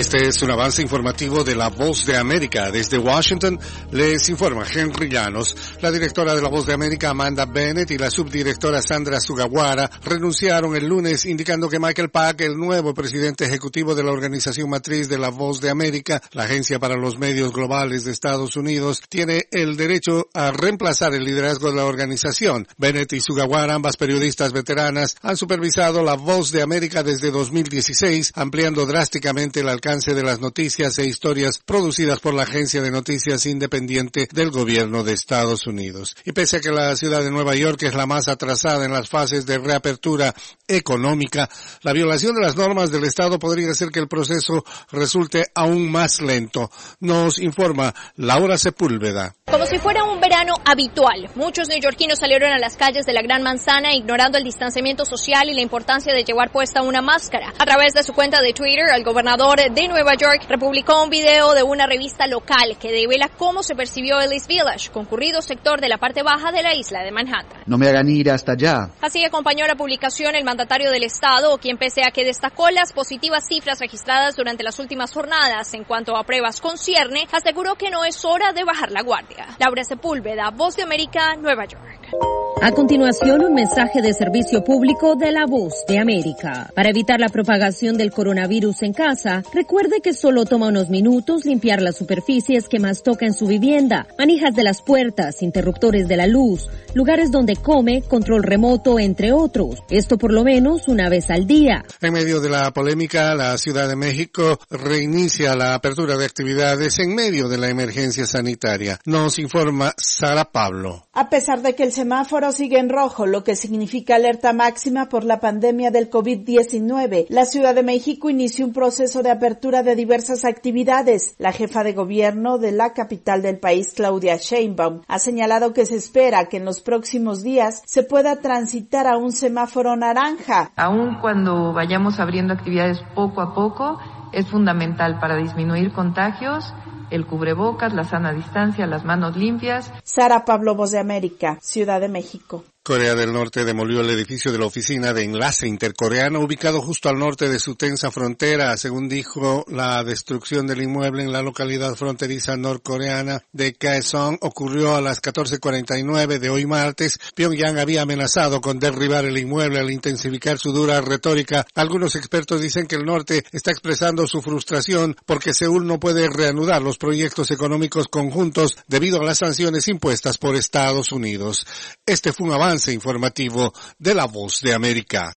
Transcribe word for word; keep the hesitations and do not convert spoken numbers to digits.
Este es un avance informativo de La Voz de América. Desde Washington les informa Henry Llanos. La directora de La Voz de América, Amanda Bennett, y la subdirectora Sandra Sugawara renunciaron el lunes, indicando que Michael Pack, el nuevo presidente ejecutivo de la organización matriz de La Voz de América, la agencia para los medios globales de Estados Unidos, tiene el derecho a reemplazar el liderazgo de la organización. Bennett y Sugawara, ambas periodistas veteranas, han supervisado La Voz de América desde dos mil dieciséis, ampliando drásticamente el alcance de las noticias e historias producidas por la agencia de noticias independiente del gobierno de Estados Unidos. Y pese a que la ciudad de Nueva York es la más atrasada en las fases de reapertura económica, la violación de las normas del Estado podría hacer que el proceso resulte aún más lento. Nos informa Laura Sepúlveda. Como si fuera un verano habitual, muchos neoyorquinos salieron a las calles de la Gran Manzana ignorando el distanciamiento social y la importancia de llevar puesta una máscara. A través de su cuenta de Twitter, el gobernador de Nueva York republicó un video de una revista local que devela cómo se percibió el East Village, concurrido sector de la parte baja de la isla de Manhattan. No me hagan ir hasta allá. Así acompañó la publicación el mandatario del estado, quien pese a que destacó las positivas cifras registradas durante las últimas jornadas en cuanto a pruebas concierne, aseguró que no es hora de bajar la guardia. Laura Sepúlveda, Voz de América, Nueva York. A continuación, un mensaje de servicio público de La Voz de América. Para evitar la propagación del coronavirus en casa, recuerde que solo toma unos minutos limpiar las superficies que más toca en su vivienda, manijas de las puertas, interruptores de la luz, lugares donde come, control remoto, entre otros. Esto por lo menos una vez al día. En medio de la polémica, la Ciudad de México reinicia la apertura de actividades en medio de la emergencia sanitaria. Nos informa Sara Pablo. A pesar de que el semáforo sigue en rojo, lo que significa alerta máxima por la pandemia del COVID diecinueve, la Ciudad de México inició un proceso de apertura de diversas actividades. La jefa de gobierno de la capital del país, Claudia Sheinbaum, ha señalado que se espera que en los próximos días se pueda transitar a un semáforo naranja. Aun cuando vayamos abriendo actividades poco a poco, es fundamental para disminuir contagios el cubrebocas, la sana distancia, las manos limpias. Sara Pablo, Voz de América, Ciudad de México. Corea del Norte demolió el edificio de la oficina de enlace intercoreano ubicado justo al norte de su tensa frontera. Según dijo, la destrucción del inmueble en la localidad fronteriza norcoreana de Kaesong ocurrió a las catorce cuarenta y nueve de hoy martes. Pyongyang había amenazado con derribar el inmueble al intensificar su dura retórica. Algunos expertos dicen que el norte está expresando su frustración porque Seúl no puede reanudar los proyectos económicos conjuntos debido a las sanciones impuestas por Estados Unidos. Este fue un avance informativo de La Voz de América.